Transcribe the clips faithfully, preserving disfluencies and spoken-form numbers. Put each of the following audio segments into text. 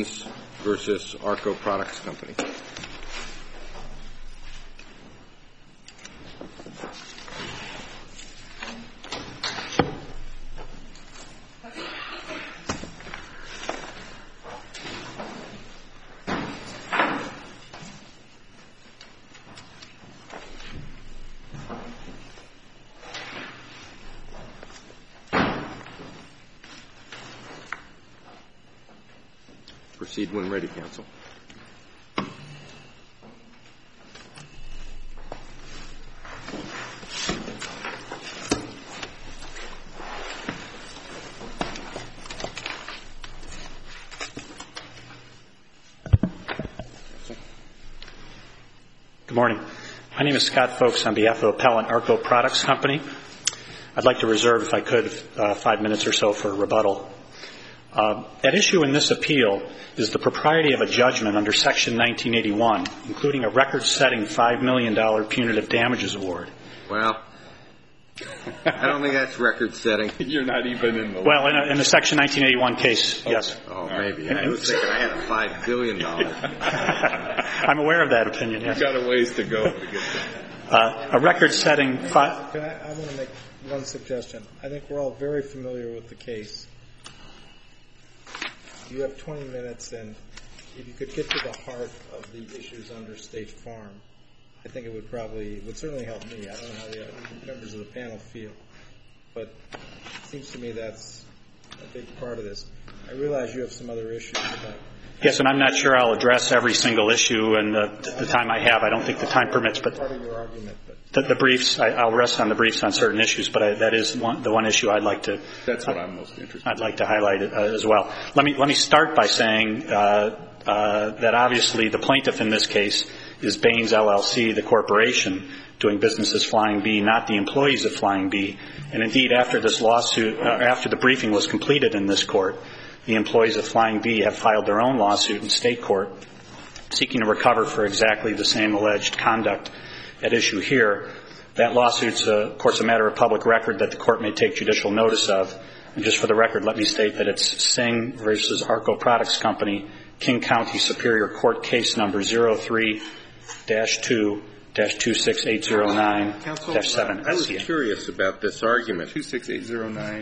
Baines versus Arco Products Company. Proceed when ready, counsel. Good morning. My name is Scott Folks on behalf of Appellant Arco Products Company. I'd like to reserve, if I could, uh, five minutes or so for rebuttal. Uh, at issue in this appeal is the propriety of a judgment under Section nineteen eighty-one, including a record-setting five million dollars punitive damages award. Well, I don't think that's record-setting. You're not even in the... Well, in a, in a Section nineteen eighty-one case, okay. Yes. Oh, maybe. I was thinking I had a five billion dollars. I'm aware of that opinion, yes. You've got a ways to go to get there. Uh, a record-setting... Fi- Can I, I want to make one suggestion. I think we're all very familiar with the case. You have twenty minutes, and if you could get to the heart of the issues under State Farm, I think it would probably, it would certainly help me. I don't know how the other members of the panel feel, but it seems to me that's a big part of this. I realize you have some other issues about. Yes, and I'm not sure I'll address every single issue in the, the time I have. I don't think the time permits, but part of your argument. But. The, the briefs, I, I'll rest on the briefs on certain issues, but I, that is one, the one issue I'd like to. That's what I'm most interested in. I'd like to highlight it, uh, as well. Let me let me start by saying uh, uh, that obviously the plaintiff in this case is Baines L L C, the corporation doing business as Flying B, not the employees of Flying B. And indeed, after this lawsuit, uh, after the briefing was completed in this court, the employees of Flying B have filed their own lawsuit in state court, seeking to recover for exactly the same alleged conduct at issue here. That lawsuit's, uh, of course, a matter of public record that the court may take judicial notice of. And just for the record, let me state that it's Singh versus Arco Products Company, King County Superior Court case number zero three dash two dash two six eight zero nine dash seven. I was curious about this argument. two six eight zero nine.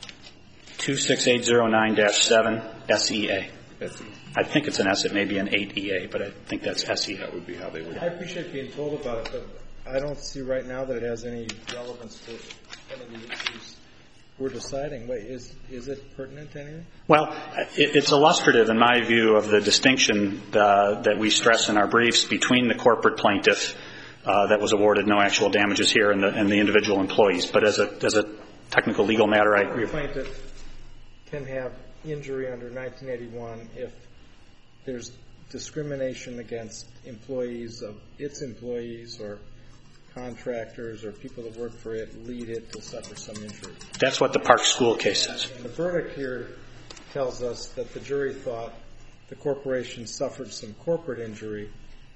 two six eight zero nine dash seven S E A. S E A. I think it's an S. It may be an eight E A, but I think that's S E A. That would be how they would. I appreciate being told about it, but I don't see right now that it has any relevance to any of the issues we're deciding. Wait, is is it pertinent to anything? Well, it, it's illustrative, in my view, of the distinction uh, that we stress in our briefs between the corporate plaintiff uh, that was awarded no actual damages here and the, and the individual employees. But as a as a technical legal matter, I agree. The plaintiff can have injury under nineteen eighty-one if there's discrimination against employees of its employees or contractors or people that work for it lead it to suffer some injury. That's what the Park School case says. And the verdict here tells us that the jury thought the corporation suffered some corporate injury,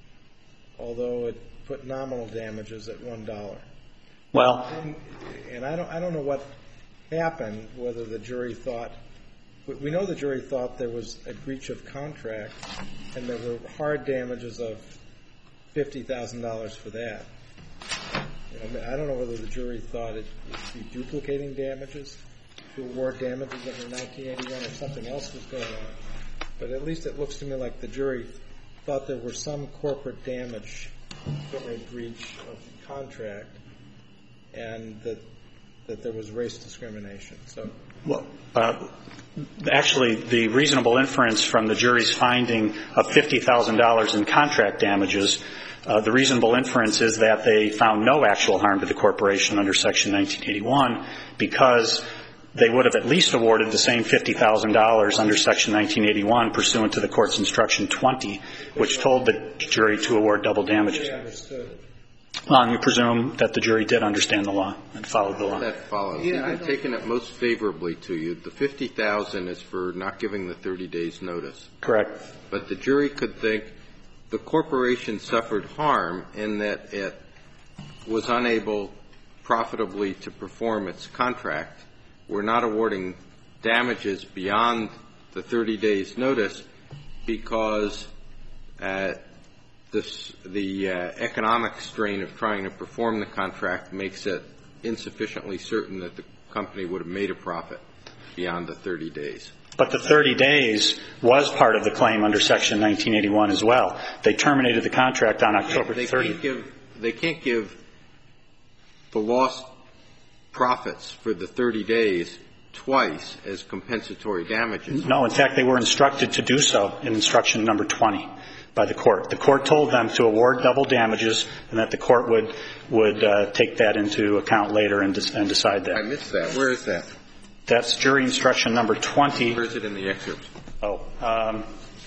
although it put nominal damages at one dollar. Well, and, and I don't I don't know what happened, whether the jury thought. We know the jury thought there was a breach of contract, and there were hard damages of fifty thousand dollars for that. You know, I don't know whether the jury thought it would be duplicating damages to award damages under nineteen eighty-one or something else was going on. But at least it looks to me like the jury thought there were some corporate damage from a breach of contract, and that that there was race discrimination. So. Well, uh, actually, the reasonable inference from the jury's finding of fifty thousand dollars in contract damages, uh, the reasonable inference is that they found no actual harm to the corporation under Section nineteen eighty-one because they would have at least awarded the same fifty thousand dollars under Section nineteen eighty-one pursuant to the court's instruction twenty, which told the jury to award double damages. They understood it. Well, and you presume that the jury did understand the law and followed the law. That follows. Yeah, I've taken it most favorably to you. The fifty thousand dollars is for not giving the thirty days notice. Correct. But the jury could think the corporation suffered harm in that it was unable profitably to perform its contract. We're not awarding damages beyond the thirty days notice, because uh, this, the uh, economic strain of trying to perform the contract makes it insufficiently certain that the company would have made a profit beyond the thirty days. But the thirty days was part of the claim under Section nineteen eighty-one as well. They terminated the contract on October they thirtieth. Can't give, they can't give the lost profits for the thirty days twice as compensatory damages. No, in fact, they were instructed to do so in instruction number twenty by the court. The court told them to award double damages and that the court would would uh, take that into account later and, de- and decide that. I missed that. Where is that? That's jury instruction number twenty. Where is it in the excerpt? Oh. Um,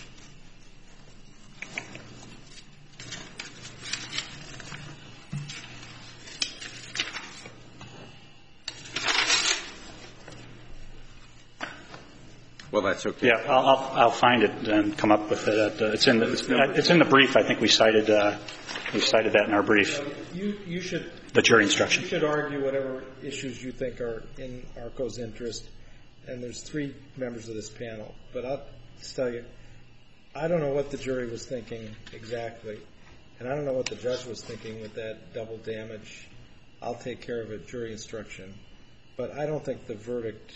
Well, that's okay. Yeah, I'll, I'll, I'll find it and come up with it. Uh, it's in the it's, it's in the brief. I think we cited uh, we cited that in our brief. You you should the jury instruction. You should argue whatever issues you think are in ARCO's interest. And there's three members of this panel. But I'll just tell you, I don't know what the jury was thinking exactly, and I don't know what the judge was thinking with that double damage. I'll take care of it jury instruction, but I don't think the verdict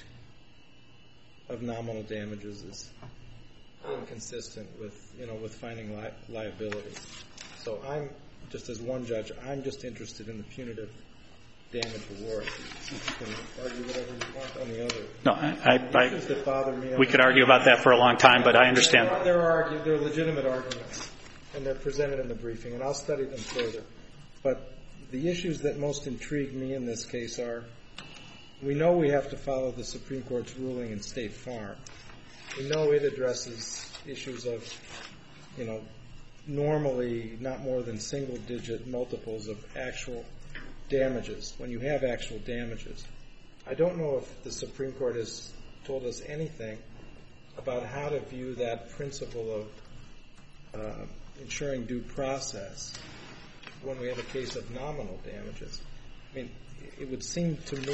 of nominal damages is inconsistent with, you know, with finding li- liability. So I'm, just as one judge, I'm just interested in the punitive damage award. You can argue whatever you want on the other. No, I, I, issues that bother me. we could argue about that for a long time, but I understand. There are, there are, argue, there are legitimate arguments, and they're presented in the briefing, and I'll study them further. But the issues that most intrigue me in this case are, we know we have to follow the Supreme Court's ruling in State Farm. We know it addresses issues of, you know, normally not more than single-digit multiples of actual damages, when you have actual damages. I don't know if the Supreme Court has told us anything about how to view that principle of uh, ensuring due process when we have a case of nominal damages. I mean, it would seem to me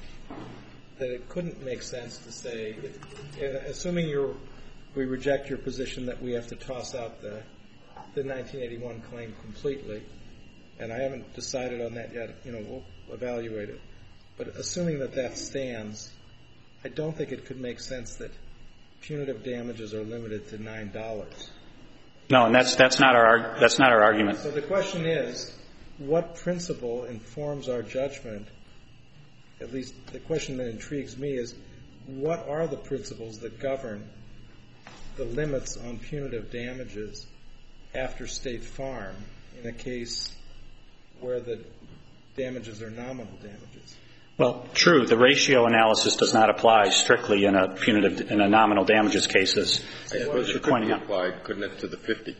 that it couldn't make sense to say, if, assuming you're, we reject your position that we have to toss out the, the nineteen eighty-one claim completely, and I haven't decided on that yet, you know, we'll evaluate it. But assuming that that stands, I don't think it could make sense that punitive damages are limited to nine dollars. No, and that's that's not our that's not our argument. So the question is, what principle informs our judgment? At least the question that intrigues me is, what are the principles that govern the limits on punitive damages after State Farm in a case where the damages are nominal damages? Well, true. The ratio analysis does not apply strictly in a punitive in a nominal damages cases. I suppose it could be applied, couldn't it, to the fifty?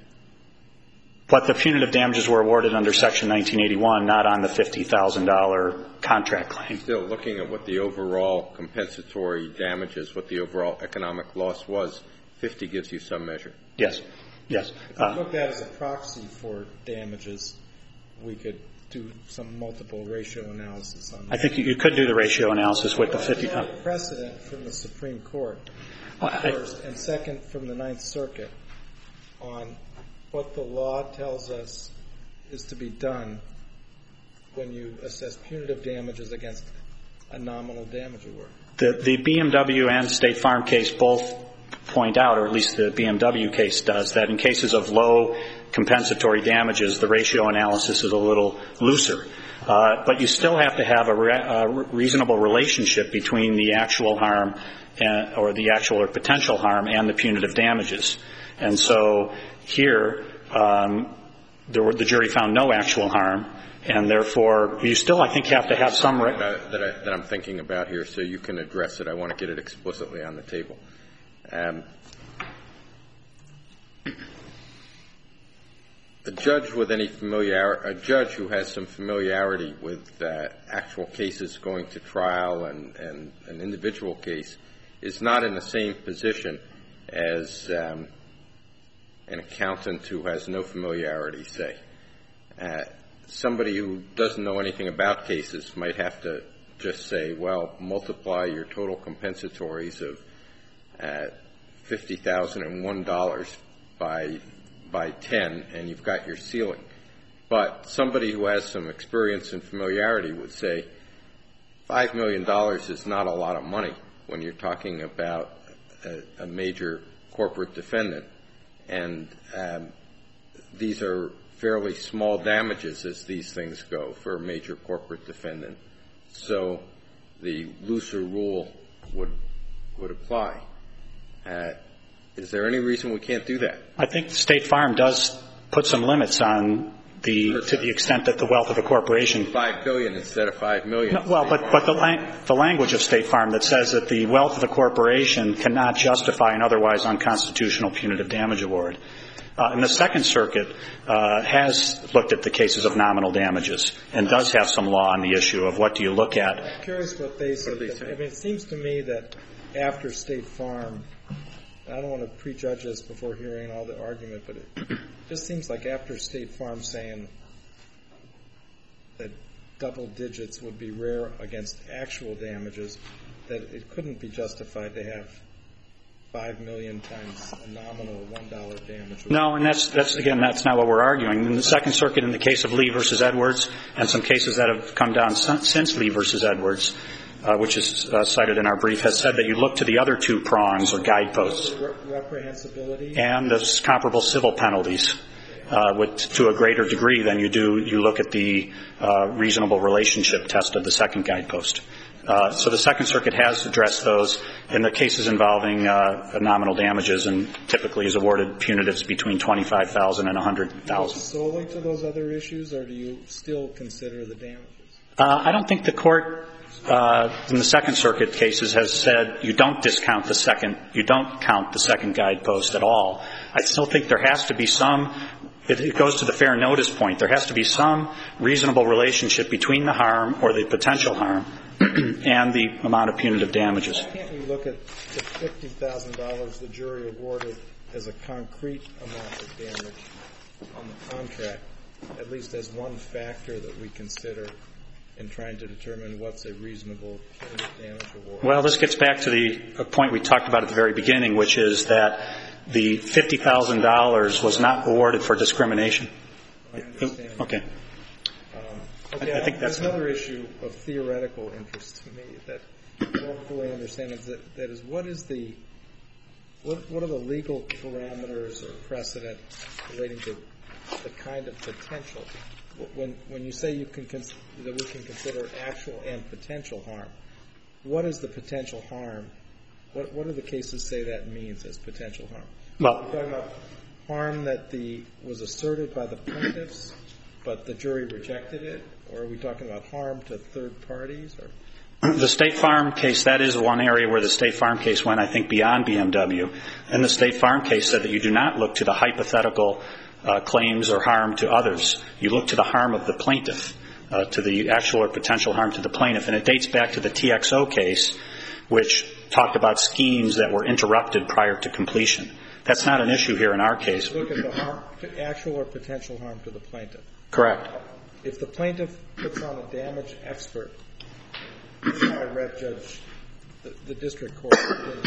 But the punitive damages were awarded under Section nineteen eighty-one, not on the fifty thousand dollars contract claim. Still, looking at what the overall compensatory damages, what the overall economic loss was, fifty gives you some measure. Yes. Yes. If we look at that as a proxy for damages, we could do some multiple ratio analysis on that. I think you could do the ratio analysis with the fifty. Well, there's no precedent from the Supreme Court, well, first, I, and second from the Ninth Circuit on what the law tells us is to be done when you assess punitive damages against a nominal damage award. The, the B M W and State Farm case both point out, or at least the B M W case does, that in cases of low compensatory damages, the ratio analysis is a little looser. Uh, but you still have to have a, re- a reasonable relationship between the actual harm and, or the actual or potential harm and the punitive damages. And so here, um, there were, the jury found no actual harm, and therefore you still, I think, have to have some... Re- uh, that, I, that I'm thinking about here, so you can address it. I want to get it explicitly on the table. Um, a judge with any familiarity, a judge who has some familiarity with uh, actual cases going to trial and, and an individual case is not in the same position as um, an accountant who has no familiarity, say. Uh, somebody who doesn't know anything about cases might have to just say, well, multiply your total compensatories of uh, fifty thousand one dollars by by ten, and you've got your ceiling. But somebody who has some experience and familiarity would say five million dollars is not a lot of money when you're talking about a, a major corporate defendant. And um, these are fairly small damages as these things go for a major corporate defendant. So the looser rule would would apply. Uh, is there any reason we can't do that? I think State Farm does put some limits on the to the extent that the wealth of a corporation. Five billion instead of five million. No, well, but but the lang- the language of State Farm that says that the wealth of a corporation cannot justify an otherwise unconstitutional punitive damage award. Uh, and the Second Circuit uh, has looked at the cases of nominal damages and does have some law on the issue of what do you look at. I'm curious what they say. What do they say? I mean, it seems to me that after State Farm, I don't want to prejudge this before hearing all the argument, but it just seems like after State Farm saying that double digits would be rare against actual damages, that it couldn't be justified to have five million times a nominal one dollar damage. No, and that's that's again that's not what we're arguing. In the Second Circuit, in the case of Lee versus Edwards, and some cases that have come down since Lee versus Edwards, uh, which is uh, cited in our brief, has said that you look to the other two prongs or guideposts, reprehensibility and the comparable civil penalties. Uh, with, to a greater degree than you do, you look at the uh, reasonable relationship test of the second guidepost. Uh, so the Second Circuit has addressed those in the cases involving uh, nominal damages, and typically has awarded punitives between twenty-five thousand dollars and one hundred thousand dollars. Solely to those other issues, or do you still consider the damages? Uh, I don't think the court uh, in the Second Circuit cases has said you don't discount the second, you don't count the second guidepost at all. I still think there has to be some. It, it goes to the fair notice point. There has to be some reasonable relationship between the harm or the potential harm and the amount of punitive damages. Why can't we look at the fifty thousand dollars the jury awarded as a concrete amount of damage on the contract, at least as one factor that we consider in trying to determine what's a reasonable punitive damage award? Well, this gets back to the point we talked about at the very beginning, which is that the fifty thousand dollars was not awarded for discrimination. I understand. Okay. Um, okay, I, I think that's there's another issue of theoretical interest to me that I don't fully understand. Is that, that is, what is the what, what are the legal parameters or precedent relating to the kind of potential? When when you say you can cons- that we can consider actual and potential harm, what is the potential harm? What what do the cases say that means as potential harm? Well, are we talking about harm that the was asserted by the plaintiffs, but the jury rejected it, or are we talking about harm to third parties? Or the State Farm case, that is one area where the State Farm case went, I think, beyond B M W. And the State Farm case said that you do not look to the hypothetical uh, claims or harm to others. You look to the harm of the plaintiff, uh, to the actual or potential harm to the plaintiff. And it dates back to the T X O case, which talked about schemes that were interrupted prior to completion. That's not an issue here in our case. Look at the harm, actual or potential harm to the plaintiff. Correct. If the plaintiff puts on a damage expert, that's how I read Judge the, the district court.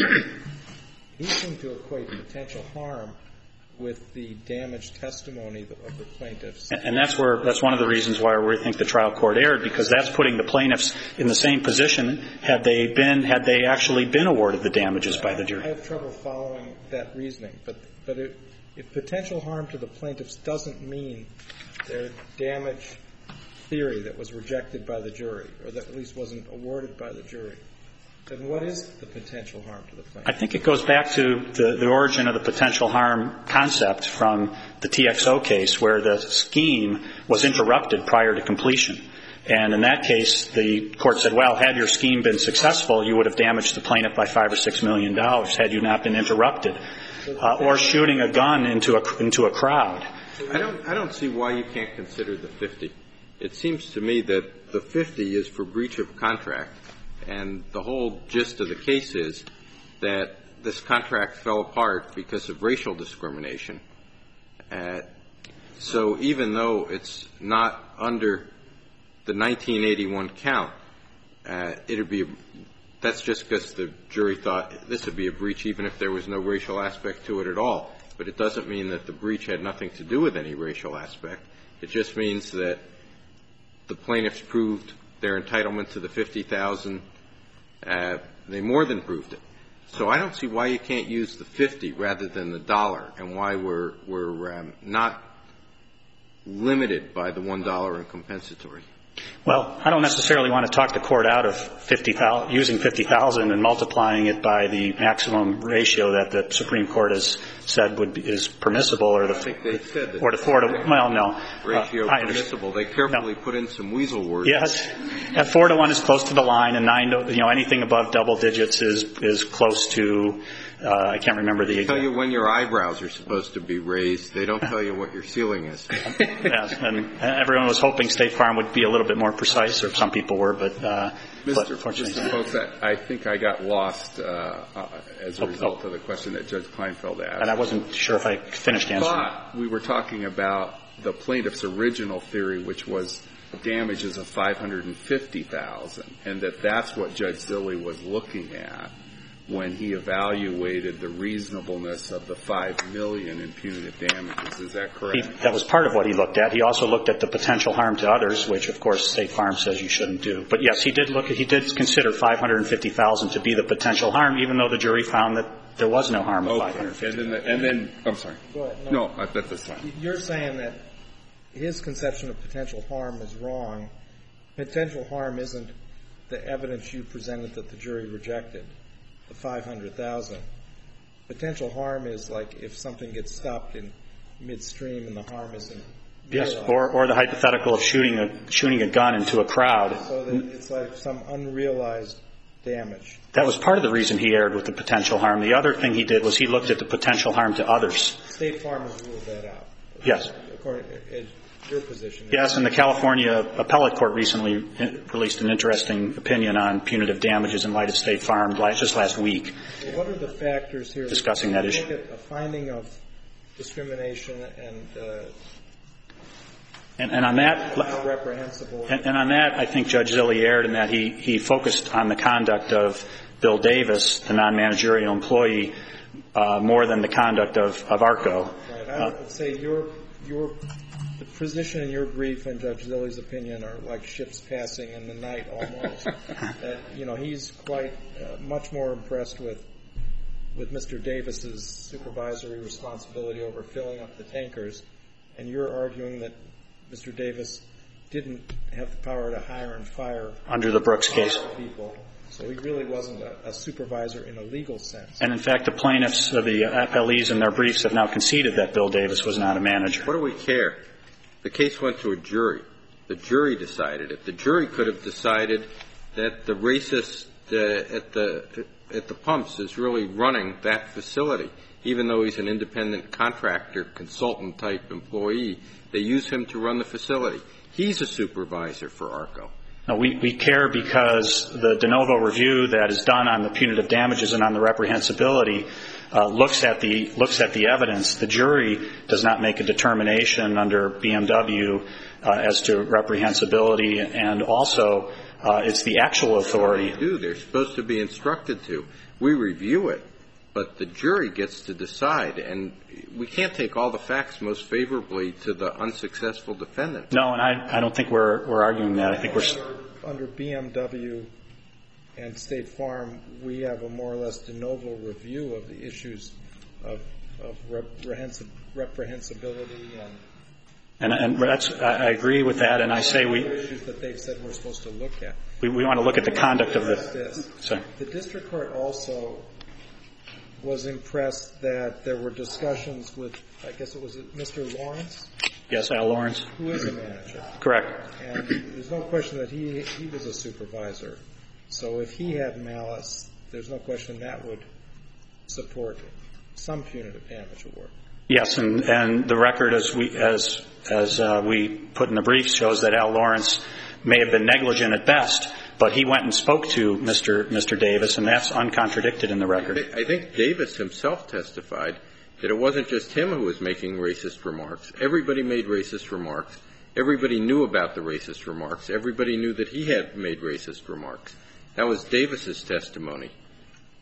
He seemed to equate potential harm with the damage testimony of the plaintiffs. And that's where that's one of the reasons why we think the trial court erred, because that's putting the plaintiffs in the same position had they been had they actually been awarded the damages by the jury. I have trouble following that reasoning, but but it, if potential harm to the plaintiffs doesn't mean their damage theory that was rejected by the jury, or that at least wasn't awarded by the jury, then what is the potential harm to the plaintiff? I think it goes back to the, the origin of the potential harm concept from the T X O case, where the scheme was interrupted prior to completion. And in that case, the court said, well, had your scheme been successful, you would have damaged the plaintiff by five or six million dollars had you not been interrupted. Uh, or shooting a gun into a, into a crowd. I don't, I don't see why you can't consider the fifty. It seems to me that the fifty is for breach of contract. And the whole gist of the case is that this contract fell apart because of racial discrimination. Uh, so even though it's not under the nineteen eighty-one count, uh, it'd be, that's just because the jury thought this would be a breach even if there was no racial aspect to it at all. but it doesn't mean that the breach had nothing to do with any racial aspect. It just means that the plaintiffs proved their entitlement to the fifty thousand dollars. Uh, they more than proved it. So I don't see why you can't use the fifty rather than the dollar, and why we're we're um, not limited by the one dollar in compensatory. Well, I don't necessarily want to talk the court out of fifty thousand, using fifty thousand and multiplying it by the maximum ratio that the Supreme Court has said would be, is permissible, or the I think they said that or the four to well, no ratio uh, permissible. They carefully no. put in some weasel words. Yes, at four to one is close to the line, and nine to, you know, anything above double digits is is close to. Uh, I can't remember the They exact. tell you when your eyebrows are supposed to be raised. They don't tell you what your ceiling is. Yes, and everyone was hoping State Farm would be a little bit more precise, or some people were, but, uh, Mister but fortunately. Mister Folks, I, I think I got lost uh, uh, as a Oh, result oh. of the question that Judge Kleinfeld asked. And I wasn't sure if I finished answering. But we were talking about the plaintiff's original theory, which was damages of five hundred fifty thousand dollars, and that that's what Judge Zille was looking at when he evaluated the reasonableness of the five million dollars in punitive damages. Is that correct? He, that was part of what he looked at. He also looked at the potential harm to others, which, of course, State Farm says you shouldn't do. But, yes, he did look at, he did consider five hundred fifty thousand dollars to be the potential harm, even though the jury found that there was no harm of Okay. five hundred fifty thousand dollars. And then, and then, I'm sorry. Go ahead. No, I bet that's fine. You're saying that his conception of potential harm is wrong. Potential harm isn't the evidence you presented that the jury rejected, the five hundred thousand. Potential harm is like if something gets stopped in midstream and the harm isn't Yes, realized. or, or the hypothetical of shooting a, shooting a gun into a crowd. So that it's like some unrealized damage. That was part of the reason he erred with the potential harm. The other thing he did was he looked at the potential harm to others. State Farm has ruled that out. Yes. According to your position. Yes, and the California Appellate Court recently released an interesting opinion on punitive damages in light of State Farm just last week. So what are the factors here discussing that issue? Look at a finding of discrimination and uh, and, and on that, how reprehensible. And, and on that, I think Judge Zille erred in that he he focused on the conduct of Bill Davis, the non-managerial employee, uh, more than the conduct of of ARCO. Right. I would uh, say your your the position in your brief and Judge Zille's opinion are like ships passing in the night almost. uh, you know, he's quite uh, much more impressed with with Mister Davis's supervisory responsibility over filling up the tankers, and you're arguing that Mister Davis didn't have the power to hire and fire under the Brooks case people. So he really wasn't a, a supervisor in a legal sense. And in fact, the plaintiffs of the appellees in their briefs have now conceded that Bill Davis was not a manager. What do we care? The case went to a jury. The jury decided it. The jury could have decided that the racist uh, at the at the pumps is really running that facility, even though he's an independent contractor, consultant type employee. They use him to run the facility. He's a supervisor for ARCO. No, we, we care because the de novo review that is done on the punitive damages and on the reprehensibility uh, looks at the looks at the evidence. The jury does not make a determination under B M W uh, as to reprehensibility, and also uh, it's the actual authority. They do. They're supposed to be instructed to. We review it, but the jury gets to decide, and we can't take all the facts most favorably to the unsuccessful defendant. No, and I, I don't think we're we're arguing that. I think we're under, under B M W and State Farm, we have a more or less de novo review of the issues of of reprehensib- reprehensibility and and and that's I agree with that, and I say we issues that they've said we're supposed to look at. We, we want to look at the conduct of the. Sorry. The district court also was impressed that there were discussions with, I guess it was Mister Lawrence? Yes, Al Lawrence. Who is a manager. Correct. And there's no question that he he was a supervisor. So if he had malice, there's no question that would support some punitive damage award. Yes, and, and the record as we as as uh, we put in the brief shows that Al Lawrence may have been negligent at best, but he went and spoke to Mister Mister Davis, and that's uncontradicted in the record. I think Davis himself testified that it wasn't just him who was making racist remarks. Everybody made racist remarks. Everybody knew about the racist remarks. Everybody knew that he had made racist remarks. That was Davis's testimony.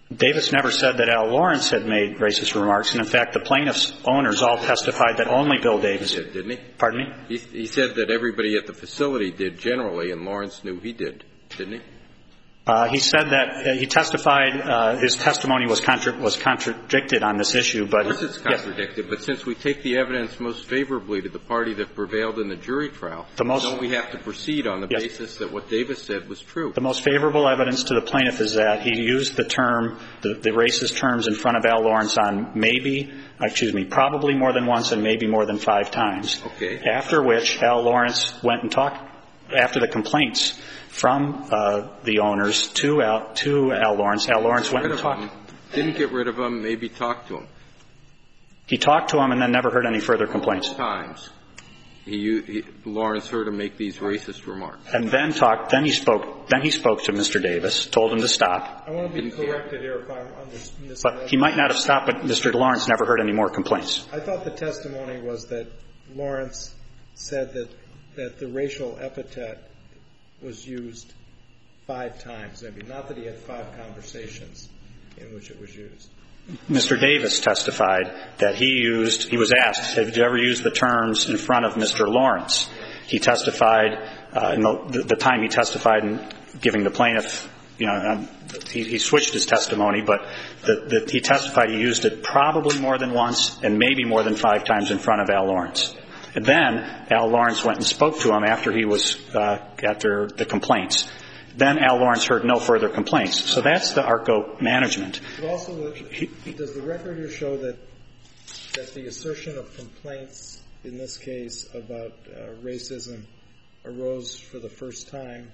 Davis never said that Al Lawrence had made racist remarks. And, in fact, the plaintiff's owners all testified that only Bill Davis did, didn't he? Pardon me? He, he said that everybody at the facility did generally, and Lawrence knew he did, didn't he? Uh, he said that uh, he testified, uh, his testimony was contra- was contradicted on this issue, but... Of course it's contradicted, yes. But since we take the evidence most favorably to the party that prevailed in the jury trial, the most, don't we have to proceed on the yes. basis that what Davis said was true? The most favorable evidence to the plaintiff is that he used the term, the, the racist terms in front of Al Lawrence on maybe, excuse me, probably more than once and maybe more than five times. Okay. After which Al Lawrence went and talked, after the complaints from uh, the owners to Al, to Al Lawrence. Al Lawrence went and talked. Didn't get rid of him, maybe talked to him. He talked to him and then never heard any further complaints. Times. He, he, Lawrence heard him make these racist remarks. And then talked, then he spoke, then he spoke to Mister Davis, told him to stop. I want to be corrected here if I'm understanding. But he might not have stopped, but Mister Lawrence never heard any more complaints. I thought the testimony was that Lawrence said that, that the racial epithet was used five times, maybe. Not that he had five conversations in which it was used. Mister Davis testified that he used, he was asked, have you ever used the terms in front of Mister Lawrence? He testified, uh, in the, the time he testified in giving the plaintiff, you know, um, he, he switched his testimony, but the, the, he testified he used it probably more than once and maybe more than five times in front of Al Lawrence. And then Al Lawrence went and spoke to him after he was, uh, after the complaints. Then Al Lawrence heard no further complaints. So that's the ARCO management. But also, the, does the record here show that that the assertion of complaints in this case about uh, racism arose for the first time,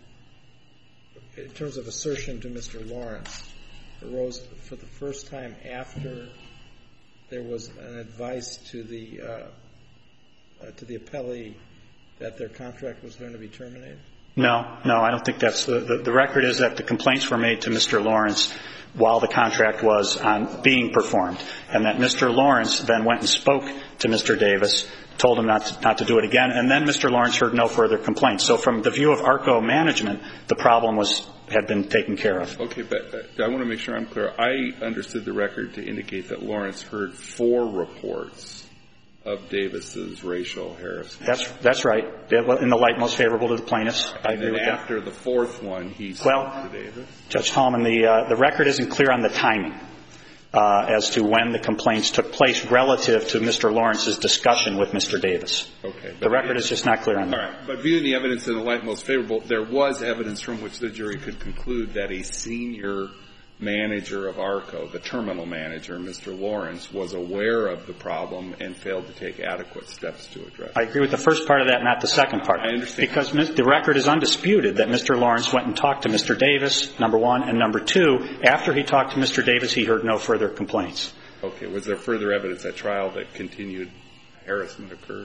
in terms of assertion to Mister Lawrence, arose for the first time after there was an advice to the uh, uh, to the appellee that their contract was going to be terminated? No, no, I don't think that's the, the, the record is that the complaints were made to Mister Lawrence while the contract was on being performed, and that Mister Lawrence then went and spoke to Mister Davis, told him not to, not to do it again, and then Mister Lawrence heard no further complaints. So from the view of ARCO management, the problem was had been taken care of. Okay, but uh, I want to make sure I'm clear. I understood the record to indicate that Lawrence heard four reports of Davis's racial harassment. That's that's right. In the light most favorable to the plaintiffs. I and agree then with after that. the fourth one, he spoke well, to Davis? Judge Tallman, the, uh, the record isn't clear on the timing uh, as to when the complaints took place relative to Mister Lawrence's discussion with Mister Davis. Okay. The record is just not clear on that. All right. But viewing the evidence in the light most favorable, there was evidence from which the jury could conclude that a senior manager of ARCO, the terminal manager, Mister Lawrence, was aware of the problem and failed to take adequate steps to address it. I agree with the first part of that, not the second part. I understand. Because the record is undisputed that Mister Lawrence went and talked to Mister Davis, number one, and number two, after he talked to Mister Davis, he heard no further complaints. Okay. Was there further evidence at trial that continued harassment occurred?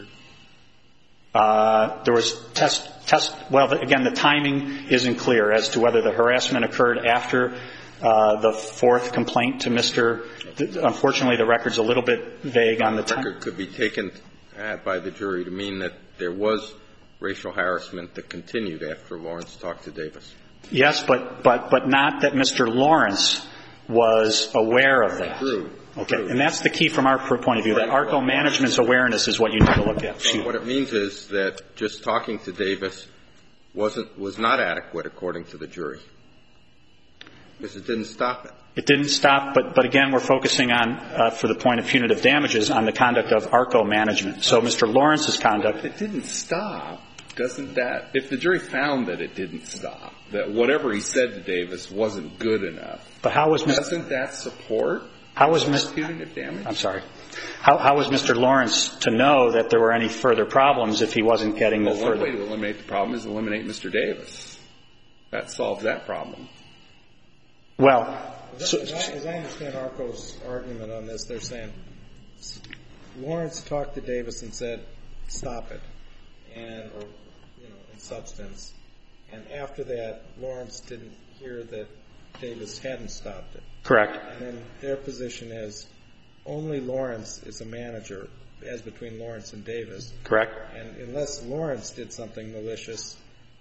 Uh, there was test, test, well, again, the timing isn't clear as to whether the harassment occurred after Uh, the fourth complaint to Mister Unfortunately, the record's a little bit vague on the time. The record could be taken uh, by the jury to mean that there was racial harassment that continued after Lawrence talked to Davis. Yes, but but but not that Mister Lawrence was aware of that. True. Okay, True. and that's the key from our point of view. That ARCO management's awareness is what you need to look at. So what it means is that just talking to Davis wasn't was not adequate according to the jury. Because it didn't stop it. It didn't stop, but, but again, we're focusing on, uh, for the point of punitive damages, on the conduct of ARCO management. So Mister Lawrence's conduct. If it didn't stop, doesn't that, if the jury found that it didn't stop, that whatever he said to Davis wasn't good enough, but how was Mister doesn't that support how was Mister punitive damage? I'm sorry. How, how was Mister Lawrence to know that there were any further problems if he wasn't getting well, the further? One way to eliminate the problem is eliminate Mister Davis. That solves that problem. Well, as, so, I, as I understand ARCO's argument on this, they're saying Lawrence talked to Davis and said, "Stop it," and or you know, in substance. And after that, Lawrence didn't hear that Davis hadn't stopped it. Correct. And then their position is only Lawrence is a manager, as between Lawrence and Davis. Correct. And unless Lawrence did something malicious,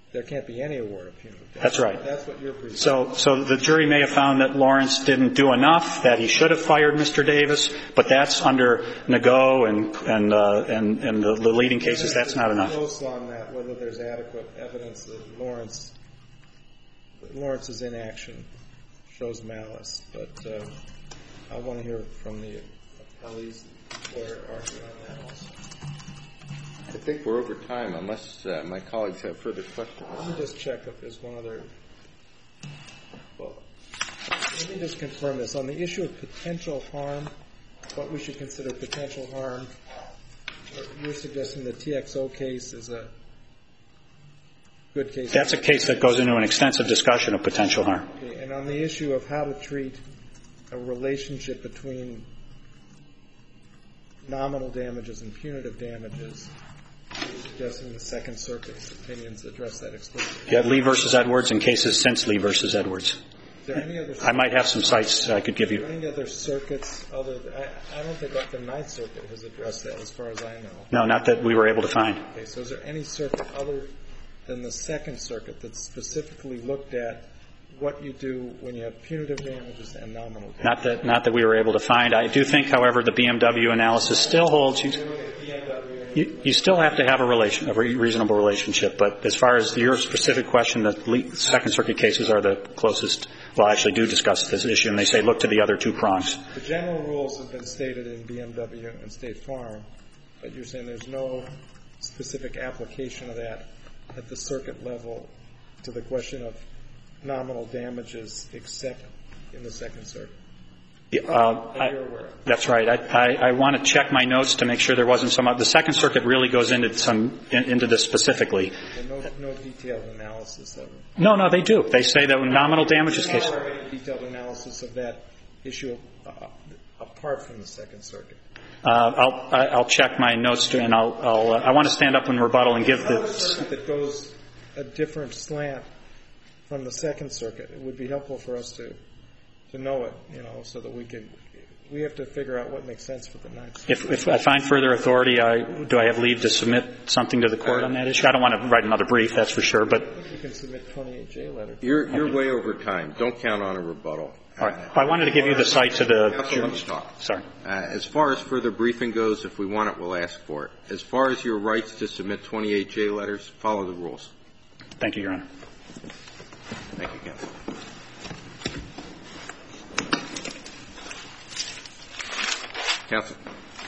there can't be any award of punitive damages. That's right. That's what you're presuming. So, so the jury may have found that Lawrence didn't do enough, that he should have fired Mister Davis, but that's under Nago and and uh, and, and the, the leading cases. That's not enough. Close on that, whether there's adequate evidence that Lawrence that Lawrence's inaction shows malice, but uh, I want to hear from the appellees who are arguing on that also. I think we're over time, unless uh, my colleagues have further questions. Let me just check if there's one other. Well, let me just confirm this. On the issue of potential harm, what we should consider potential harm, you're suggesting the T X O case is a good case? That's a case that goes into an extensive discussion of potential harm. Okay. And on the issue of how to treat a relationship between nominal damages and punitive damages, you're suggesting the Second Circuit's opinions address that explicitly. You have Lee versus Edwards and cases since Lee versus Edwards. Is there any other I might have some sites I could give you. Are there any other circuits other than, I, I don't think the Ninth Circuit has addressed that as far as I know. No, not that we were able to find. Okay, so is there any circuit other than the Second Circuit that specifically looked at what you do when you have punitive damages and nominal damages? Not that, not that we were able to find. I do think, however, the B M W analysis still holds you. You, you still have to have a relation, a re- reasonable relationship. But as far as your specific question, the Second Circuit cases are the closest. Well, actually, do discuss this issue, and they say look to the other two prongs. The general rules have been stated in B M W and State Farm, but you're saying there's no specific application of that at the circuit level to the question of nominal damages except in the Second Circuit. Uh, I, that's right. I, I, I want to check my notes to make sure there wasn't some. The Second Circuit really goes into some in, into this specifically. No, no detailed analysis of it. No, no, they do. They say that when nominal damages case. Is there any detailed analysis of that issue uh, apart from the Second Circuit? Uh, I'll I'll check my notes to, and I'll I'll uh, I want to stand up and rebuttal and give the circuit that goes a different slant from the Second Circuit. It would be helpful for us to. to know it, you know, so that we can, we have to figure out what makes sense for the Ninth Circuit. If, if I find further authority, I, do I have leave to submit something to the court on that issue? I don't want to write another brief, that's for sure, but. I think you can submit twenty-eight J letters. You're, you're way over time. Don't count on a rebuttal. All right. I wanted to give you the site to the. Counsel, let me talk. Sorry. Uh, as far as further briefing goes, if we want it, we'll ask for it. As far as your rights to submit twenty-eight J letters, follow the rules. Thank you, Your Honor. Thank you, Counsel. Counsel.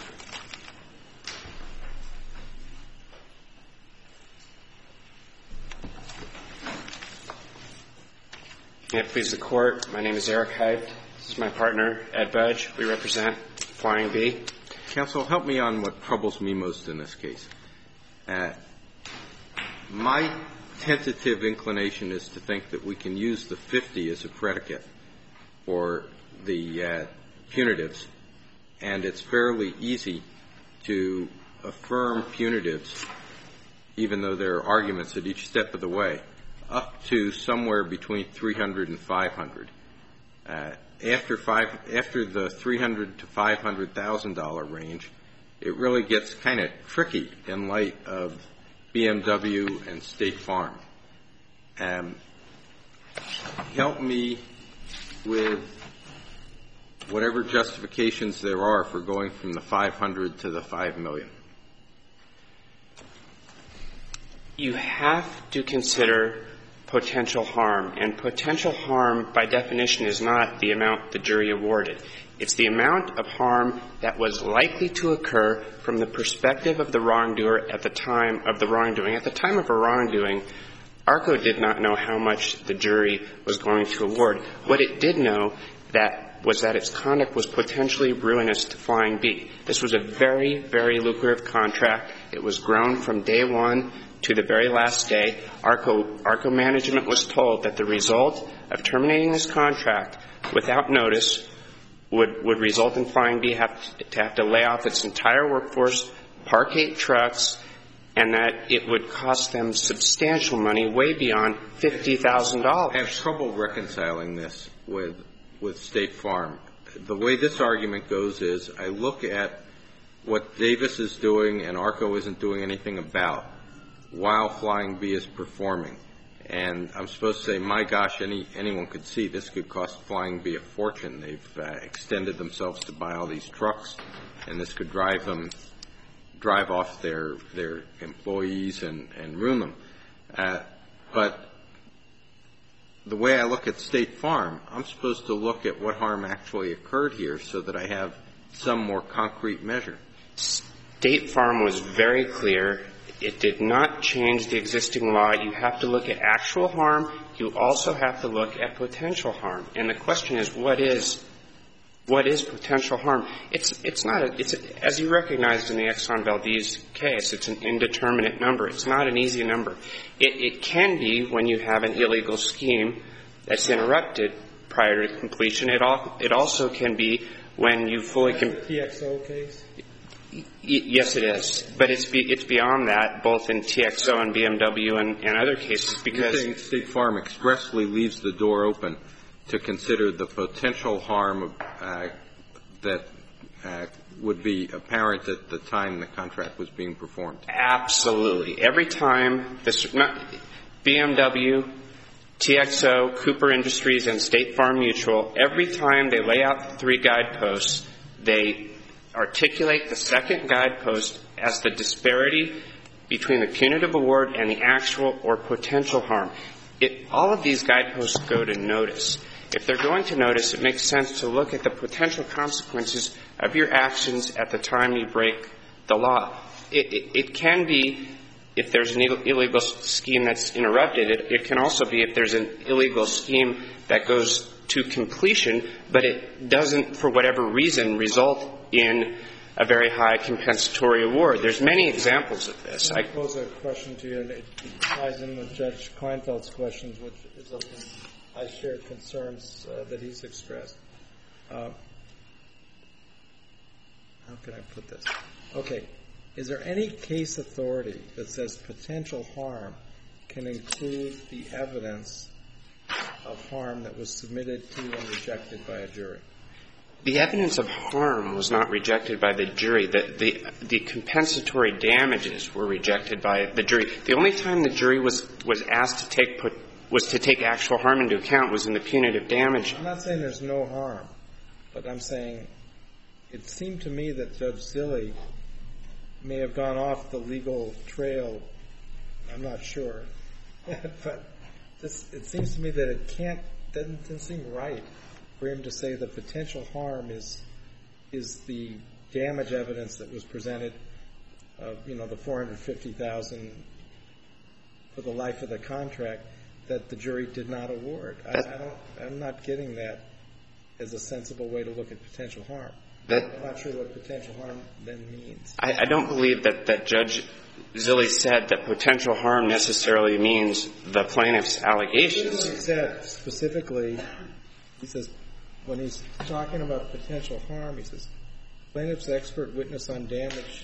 May it please the Court, my name is Eric Hype. This is my partner, Ed Budge. We represent Flying B. Counsel, help me on what troubles me most in this case. Uh, my tentative inclination is to think that we can use the fifty as a predicate for the uh, punitives, and it's fairly easy to affirm punitives, even though there are arguments at each step of the way, up to somewhere between three hundred and five hundred. Uh, after five, after the three hundred to five hundred thousand dollar range, it really gets kind of tricky in light of B M W and State Farm. Um, help me with whatever justifications there are for going from the five hundred to the five million. You have to consider potential harm, and potential harm by definition is not the amount the jury awarded. It's the amount of harm that was likely to occur from the perspective of the wrongdoer at the time of the wrongdoing. At the time of a wrongdoing, ARCO did not know how much the jury was going to award. What it did know that was that its conduct was potentially ruinous to Flying B. This was a very, very lucrative contract. It was grown from day one to the very last day. ARCO, ARCO management was told that the result of terminating this contract without notice would, would result in Flying B have to, to have to lay off its entire workforce, park eight trucks, and that it would cost them substantial money, way beyond fifty thousand dollars. I have trouble reconciling this with with State Farm. The way this argument goes is I look at what Davis is doing and ARCO isn't doing anything about while Flying B is performing. and I'm supposed to say, my gosh, any anyone could see this could cost Flying Bee a fortune. They've uh, extended themselves to buy all these trucks, and this could drive them, drive off their their employees and, and ruin them. Uh, but the way I look at State Farm, I'm supposed to look at what harm actually occurred here so that I have some more concrete measure. State Farm was very clear. It did not change the existing law. You have to look at actual harm. You also have to look at potential harm. And the question is, what is what is potential harm? It's it's not a, it's a, as you recognized in the Exxon Valdez case, it's an indeterminate number. It's not an easy number. It, it can be when you have an illegal scheme that's interrupted prior to completion. It all it also can be when you fully com- the T X O case. Y- yes, it is, but it's be, it's beyond that, both in T X O and B M W and, and other cases. Because you're saying State Farm expressly leaves the door open to consider the potential harm of, uh, that uh, would be apparent at the time the contract was being performed. Absolutely. Every time this, not, B M W, T X O, Cooper Industries, and State Farm Mutual, every time they lay out the three guideposts, they articulate the second guidepost as the disparity between the punitive award and the actual or potential harm. It, all of these guideposts go to notice. If they're going to notice, it makes sense to look at the potential consequences of your actions at the time you break the law. It, it, it can be if there's an illegal scheme that's interrupted. It, it can also be if there's an illegal scheme that goes to completion, but it doesn't, for whatever reason, result in a very high compensatory award. There's many examples of this. I pose a question to you, and it ties in with Judge Kleinfeld's questions, which is of I share concerns uh, that he's expressed. Uh, how can I put this? Okay. Is there any case authority that says potential harm can include the evidence of harm that was submitted to and rejected by a jury? The evidence of harm was not rejected by the jury. The, the, the compensatory damages were rejected by the jury. The only time the jury was, was asked to take put, was to take actual harm into account was in the punitive damage. I'm not saying there's no harm, but I'm saying it seemed to me that Judge Zille may have gone off the legal trail. I'm not sure. But this, it seems to me that it can't, doesn't, doesn't seem right for him to say the potential harm is is the damage evidence that was presented, uh, you know, the four hundred fifty thousand dollars for the life of the contract that the jury did not award. I, I don't, I'm not getting that as a sensible way to look at potential harm. That, I'm not sure what potential harm then means. I, I don't believe that, that Judge Zille said that potential harm necessarily means the plaintiff's allegations. He said specifically, he says, when he's talking about potential harm, he says, plaintiff's expert witness on damage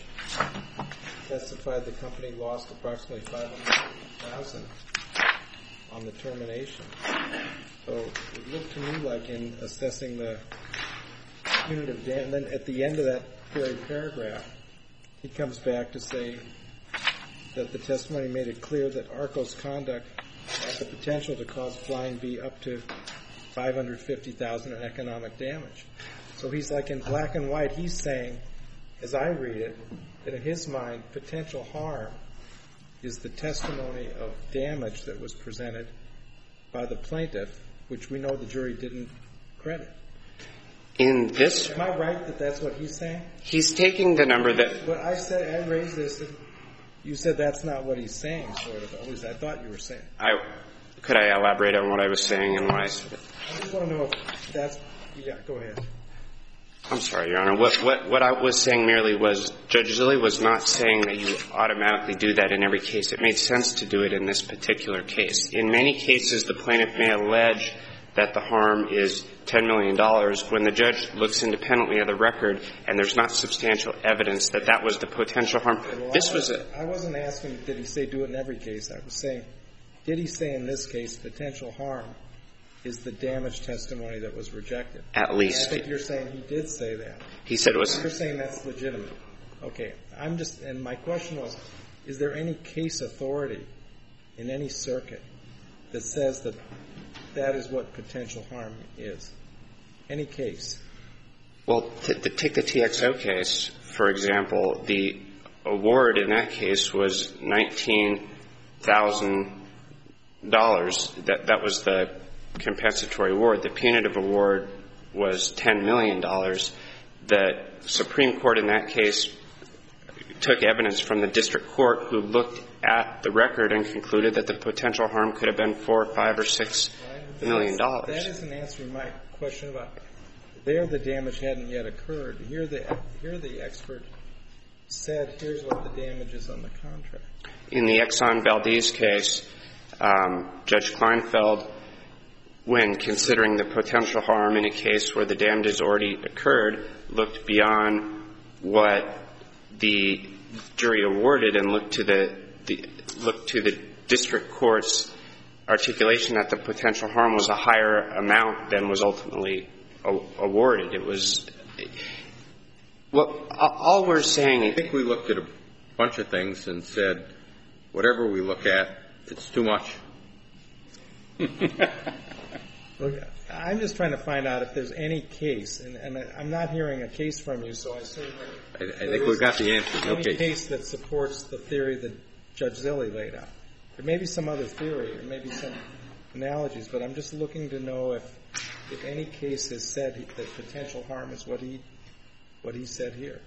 testified the company lost approximately five hundred thousand dollars on the termination. So it looked to me like in assessing the punitive damage, and then at the end of that very paragraph, he comes back to say that the testimony made it clear that ARCO's conduct has the potential to cause Flying Bee up to five hundred fifty thousand dollars in economic damage. So he's like in black and white, he's saying, as I read it, that in his mind, potential harm is the testimony of damage that was presented by the plaintiff, which we know the jury didn't credit. In this, am I right that that's what he's saying? He's taking the number that. But I said I raised this, and you said that's not what he's saying. Sort of. At least I thought you were saying. I could I elaborate on what I was saying and why I said it? I just want to know if that's. Yeah, go ahead. I'm sorry, Your Honor. What, what, what I was saying merely was Judge Zille was not saying that you automatically do that in every case. It made sense to do it in this particular case. In many cases, the plaintiff may allege that the harm is ten million dollars when the judge looks independently at the record and there's not substantial evidence that that was the potential harm. Well, this I, was a... I wasn't asking did he say do it in every case. I was saying did he say in this case potential harm is the damage testimony that was rejected? At least. I think you're saying he did say that. He said it was. You're saying that's legitimate. Okay. I'm just, and my question was, is there any case authority in any circuit that says that that is what potential harm is? Any case? Well, to, to take the T X O case, for example, the award in that case was nineteen thousand dollars. That, that was the compensatory award. The punitive award was ten million dollars. The Supreme Court in that case took evidence from the district court, who looked at the record and concluded that the potential harm could have been four, five, or six million dollars. That isn't answering my question about there the damage hadn't yet occurred. Here the here the expert said here's what the damage is on the contract. In the Exxon Valdez case, um, Judge Kleinfeld, when considering the potential harm in a case where the damage has already occurred, looked beyond what the jury awarded and looked to the, the looked to the district court's articulation that the potential harm was a higher amount than was ultimately a- awarded. It was well, all we're saying. I think we looked at a bunch of things and said, whatever we look at, it's too much. Look, I'm just trying to find out if there's any case, and, and I'm not hearing a case from you, so I assume I, I think we've got the answer. No any case. case that supports the theory that Judge Zille laid out. There may be some other theory, there may be some analogies, but I'm just looking to know if if any case has said that potential harm is what he what he said here.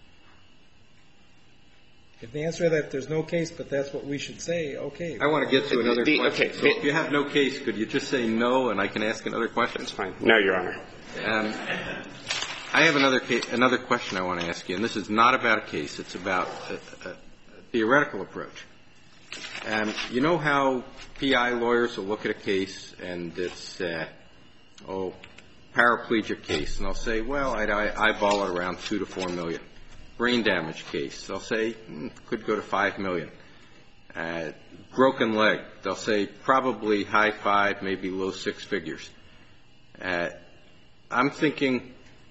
If the answer is that there's no case, but that's what we should say, okay. I want to get to another the, question. Okay. So if you have no case, could you just say no, and I can ask another question? That's fine. No, Your Honor. Um, I have another case, another question I want to ask you, and this is not about a case. It's about a, a, a theoretical approach. Um, you know how P I lawyers will look at a case, and it's, uh, oh, paraplegic case, and they'll say, well, I'd eyeball it around two to four million. Brain damage case, they'll say, hmm, could go to five million. Uh, broken leg, they'll say probably high five, maybe low six figures. Uh, I'm thinking,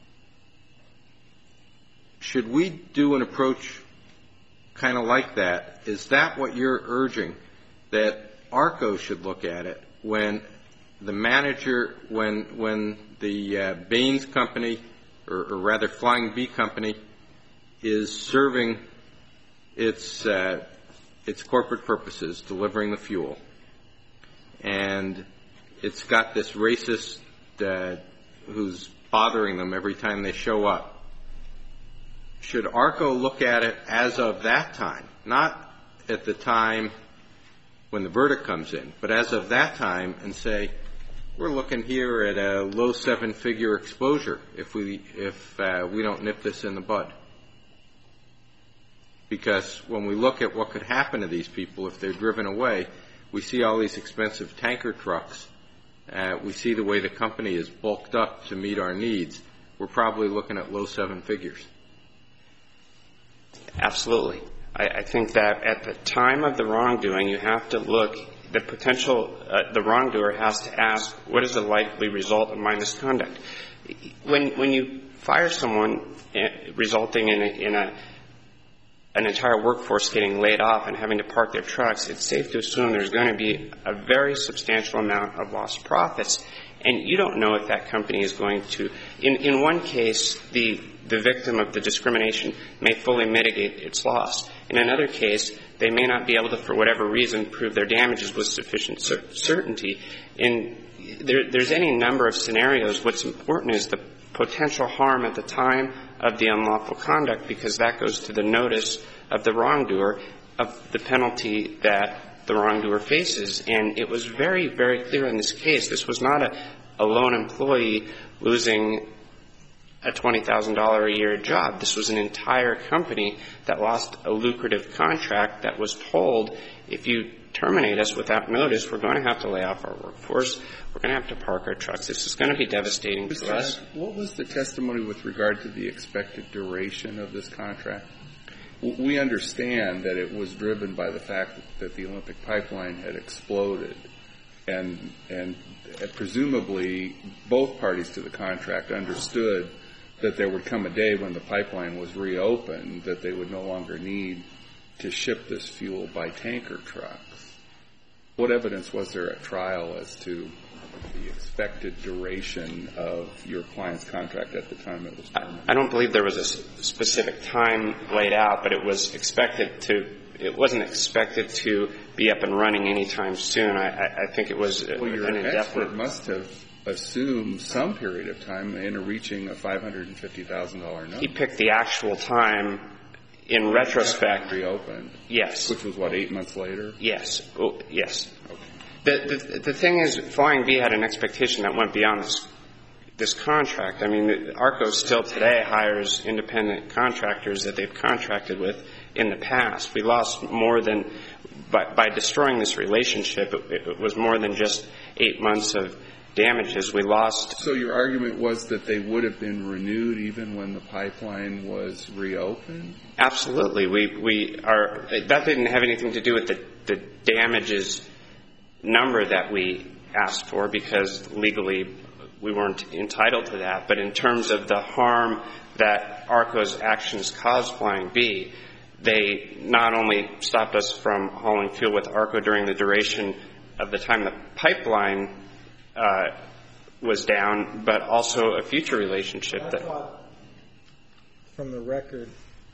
should we do an approach kind of like that? Is that what you're urging, that ARCO should look at it when the manager, when when the uh, Baines company, or, or rather Flying Bee company, is serving its uh, its corporate purposes, delivering the fuel, and it's got this racist uh, who's bothering them every time they show up? Should ARCO look at it as of that time, not at the time when the verdict comes in, but as of that time, and say, we're looking here at a low seven-figure exposure if we if uh, we don't nip this in the bud? Because when we look at what could happen to these people if they're driven away, we see all these expensive tanker trucks. Uh, we see the way the company is bulked up to meet our needs. We're probably looking at low seven figures. Absolutely. I, I think that at the time of the wrongdoing, you have to look, the potential, uh, the wrongdoer has to ask, what is the likely result of my misconduct? When, when you fire someone uh, resulting in a, in a an entire workforce getting laid off and having to park their trucks, it's safe to assume there's going to be a very substantial amount of lost profits. And you don't know if that company is going to, in, in one case, the, the victim of the discrimination may fully mitigate its loss. In another case, they may not be able to, for whatever reason, prove their damages with sufficient cer- certainty. In there, there's any number of scenarios. What's important is the potential harm at the time of the unlawful conduct, because that goes to the notice of the wrongdoer of the penalty that the wrongdoer faces. And it was very, very clear in this case. This was not a, a lone employee losing a twenty thousand dollars a year job. This was an entire company that lost a lucrative contract that was told, if you terminate us without notice, we're going to have to lay off our workforce. We're going to have to park our trucks. This is going to be devastating to us. What was the testimony with regard to the expected duration of this contract? We understand that it was driven by the fact that the Olympic pipeline had exploded, and and presumably both parties to the contract understood that there would come a day when the pipeline was reopened that they would no longer need to ship this fuel by tanker trucks. What evidence was there at trial as to the expected duration of your client's contract at the time it was terminated? I don't believe there was a specific time laid out, but it was expected to, it wasn't expected to be up and running anytime soon. I, I think it was well, your an indefinite. expert must have assumed some period of time in reaching a five hundred fifty thousand dollars note. He picked the actual time in retrospect. Reopened. Yes. Which was, what, eight months later? Yes. Oh, yes. Okay. The, the, the thing is, Flying V had an expectation that went beyond this, this contract. I mean, ARCO still today hires independent contractors that they've contracted with in the past. We lost more than, by, by destroying this relationship, it, it was more than just eight months of damages. We lost. So your argument was that they would have been renewed even when the pipeline was reopened? Absolutely. We, we are, that didn't have anything to do with the, the damages number that we asked for, because legally we weren't entitled to that. But in terms of the harm that ARCO's actions caused Flying V, they not only stopped us from hauling fuel with ARCO during the duration of the time the pipeline uh, was down, but also a future relationship. I that thought from the record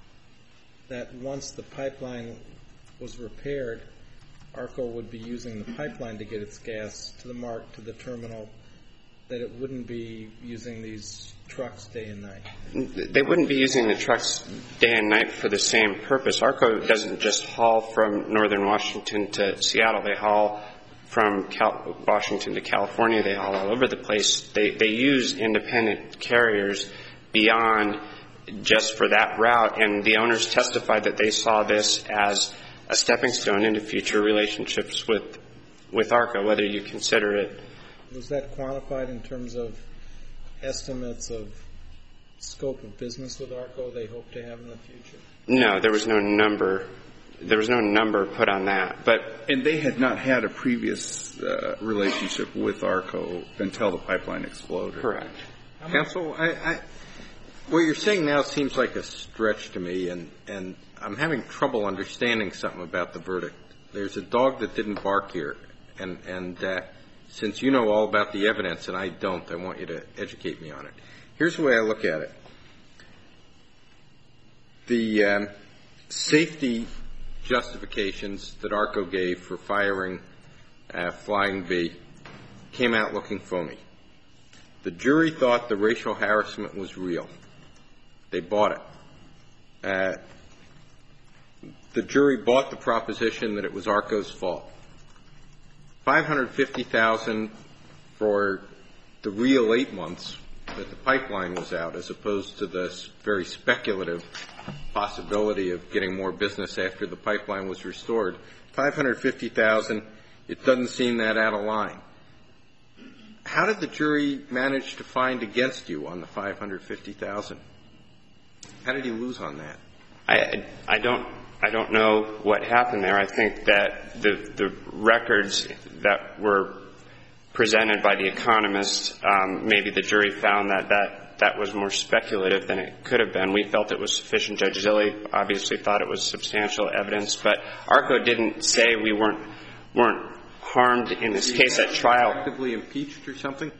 that once the pipeline was repaired, ARCO would be using the pipeline to get its gas to the mark, to the terminal, that it wouldn't be using these trucks day and night. They wouldn't be using the trucks day and night for the same purpose. ARCO doesn't just haul from northern Washington to Seattle. They haul from Cal- Washington to California. They haul all over the place. They, they use independent carriers beyond just for that route, and the owners testified that they saw this as a stepping stone into future relationships with with ARCO, whether you consider it. Was that quantified in terms of estimates of scope of business with ARCO they hope to have in the future? No, there was no number. There was no number put on that. But and they had not had a previous uh, relationship with ARCO until the pipeline exploded. Correct. Counsel, I, I, what you're saying now seems like a stretch to me, and, and I'm having trouble understanding something about the verdict. There's a dog that didn't bark here, and, and uh, since you know all about the evidence and I don't, I want you to educate me on it. Here's the way I look at it. The um, safety justifications that ARCO gave for firing uh, Flying V came out looking phony. The jury thought the racial harassment was real. They bought it. Uh, the jury bought the proposition that it was ARCO's fault. five hundred fifty thousand dollars for the real eight months that the pipeline was out, as opposed to this very speculative possibility of getting more business after the pipeline was restored. five hundred fifty thousand dollars, it doesn't seem that out of line. How did the jury manage to find against you on the five hundred fifty thousand dollars? How did he lose on that? I, I don't I don't know what happened there. I think that the the records that were presented by the economists, um, maybe the jury found that, that that was more speculative than it could have been. We felt it was sufficient. Judge Zille obviously thought it was substantial evidence, but ARCO didn't say we weren't weren't harmed in this case at trial. Actively impeached or something?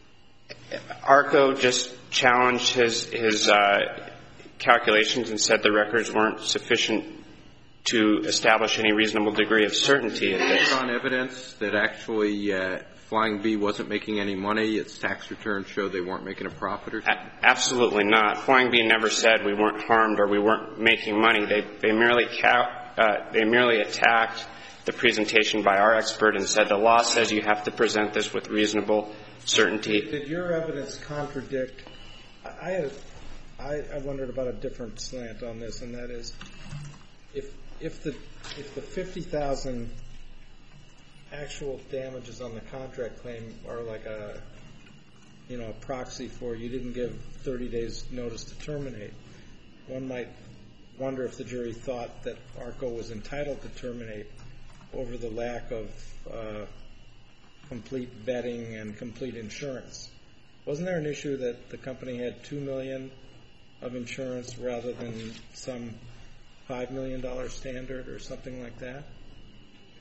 ARCO just challenged his his uh, calculations and said the records weren't sufficient to establish any reasonable degree of certainty. Based on evidence that actually uh, Flying V wasn't making any money, its tax returns showed they weren't making a profit or something? A- absolutely not. Flying V never said we weren't harmed or we weren't making money. They they merely ca- uh, they merely attacked the presentation by our expert and said the law says you have to present this with reasonable certainty. Did your evidence contradict? I had, I, I wondered about a different slant on this, and that is, if if the if the fifty thousand actual damages on the contract claim are like a you know a proxy for you didn't give thirty days notice to terminate, one might wonder if the jury thought that ARCO was entitled to terminate over the lack of uh, complete vetting and complete insurance. Wasn't there an issue that the company had two million dollars of insurance rather than some five million dollars standard or something like that?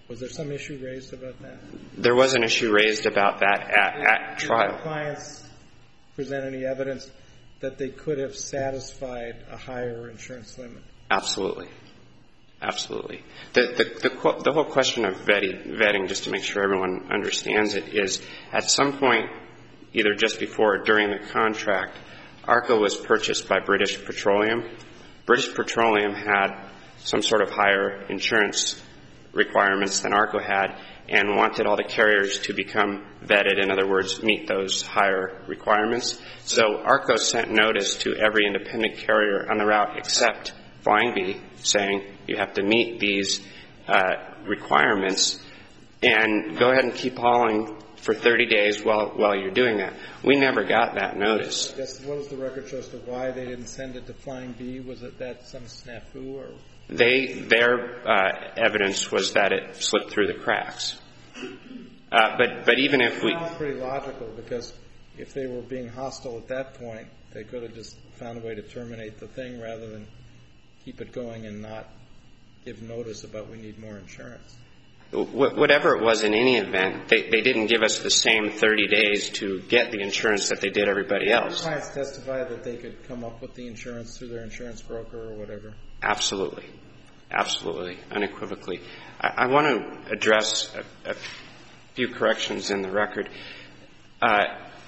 Was there some issue raised about that? There was an issue raised about that at, at trial. Did the clients present any evidence that they could have satisfied a higher insurance limit? Absolutely. Absolutely. The, the, the, the whole question of vetting, vetting, just to make sure everyone understands it, is at some point, either just before or during the contract, ARCO was purchased by British Petroleum. British Petroleum had some sort of higher insurance requirements than ARCO had and wanted all the carriers to become vetted, in other words, meet those higher requirements. So ARCO sent notice to every independent carrier on the route except Flying Bee, saying you have to meet these uh, requirements and go ahead and keep hauling for thirty days while while you're doing that. We never got that notice. I guess what does the record show as to why they didn't send it to Flying Bee? Was it that some snafu or? They their uh, evidence was that it slipped through the cracks. Uh, but but even if we, it sounds pretty logical, because if they were being hostile at that point, they could have just found a way to terminate the thing rather than keep it going and not give notice about we need more insurance. Whatever it was, in any event, they, they didn't give us the same thirty days to get the insurance that they did everybody else. The clients testified that they could come up with the insurance through their insurance broker or whatever. Absolutely. Absolutely. Unequivocally. I, I want to address a, a few corrections in the record. Uh,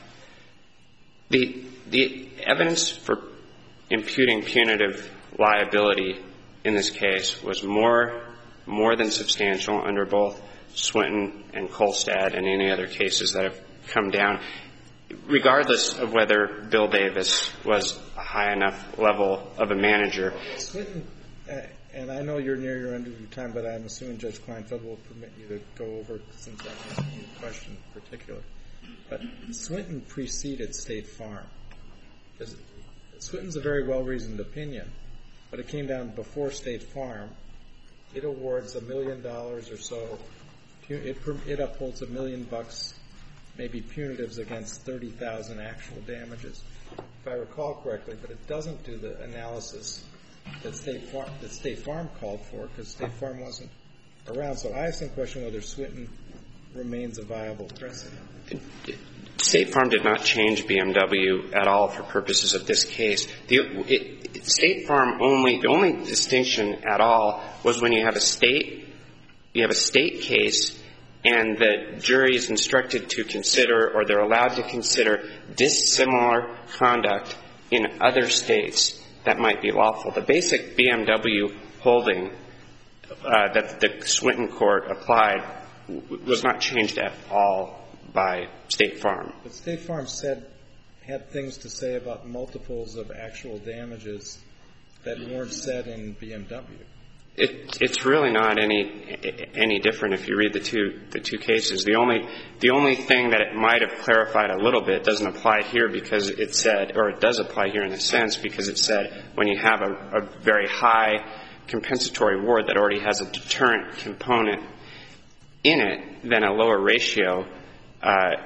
the, the evidence for imputing punitive liability in this case was more more than substantial under both Swinton and Kolstad and any other cases that have come down, regardless of whether Bill Davis was a high enough level of a manager. Swinton, uh, and I know you're near your end of your time, but I'm assuming Judge Kleinfeld will permit you to go over, since I'm asking you a question in particular. But Swinton preceded State Farm. Swinton's a very well-reasoned opinion, but it came down before State Farm. It awards a million dollars or so. It, it upholds a million bucks, maybe punitives, against thirty thousand actual damages, if I recall correctly. But it doesn't do the analysis that State Farm, that State Farm called for, because State Farm wasn't around. So I ask the question whether Swinton remains a viable precedent. State Farm did not change B M W at all for purposes of this case. The, it, State Farm only, the only distinction at all was when you have a state, you have a state case, and the jury is instructed to consider, or they're allowed to consider, dissimilar conduct in other states that might be lawful. The basic B M W holding uh, that the Swinton court applied w- was not changed at all by State Farm. But State Farm said, had things to say about multiples of actual damages that weren't said in B M W. It, it's really not any any different if you read the two the two cases. The only the only thing that it might have clarified a little bit doesn't apply here, because it said, or it does apply here in a sense, because it said when you have a, a very high compensatory award that already has a deterrent component in it, then a lower ratio Uh,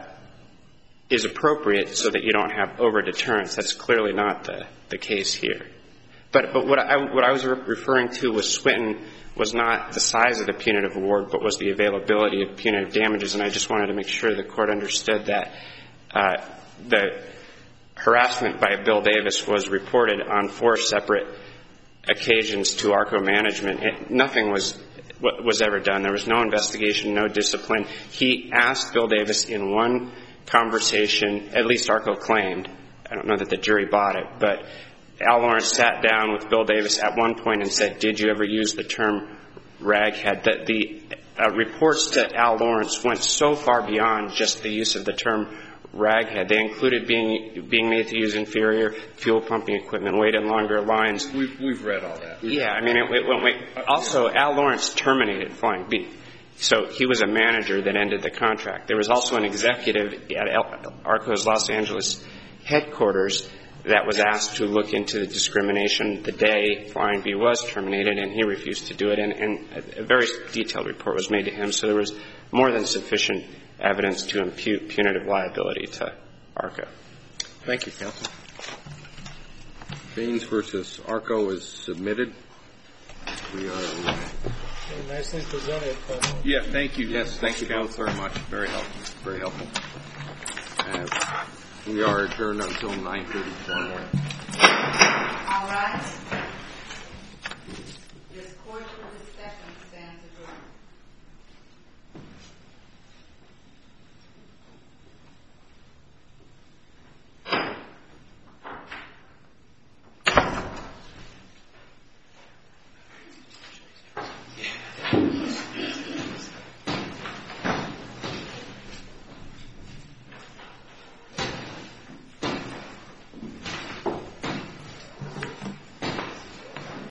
is appropriate so that you don't have over-deterrence. That's clearly not the, the case here. But, but what I, what I was re- referring to with Swinton was not the size of the punitive award, but was the availability of punitive damages, and I just wanted to make sure the court understood that uh, the harassment by Bill Davis was reported on four separate occasions to ARCO management. It, nothing was was ever done. There was no investigation, no discipline. He asked Bill Davis in one conversation, at least ARCO claimed, I don't know that the jury bought it, but Al Lawrence sat down with Bill Davis at one point and said, did you ever use the term raghead? The, the uh, reports to Al Lawrence went so far beyond just the use of the term raghead. They included being being made to use inferior fuel pumping equipment, wait in longer lines. We've, we've read all that. We've yeah, I mean, it, it went way. Also, Al Lawrence terminated Flying Bee. So he was a manager that ended the contract. There was also an executive at ARCO's Los Angeles headquarters that was asked to look into the discrimination the day Flying Bee was terminated, and he refused to do it. And, and a very detailed report was made to him, so there was more than sufficient evidence to impute punitive liability to ARCO. Thank you, counsel. Baines versus ARCO is submitted. We are Nicely presented. But Yeah, thank you. Yes, thank you both very much. Very helpful. Very helpful. Uh, we are adjourned until nine thirty tomorrow morning. All rise.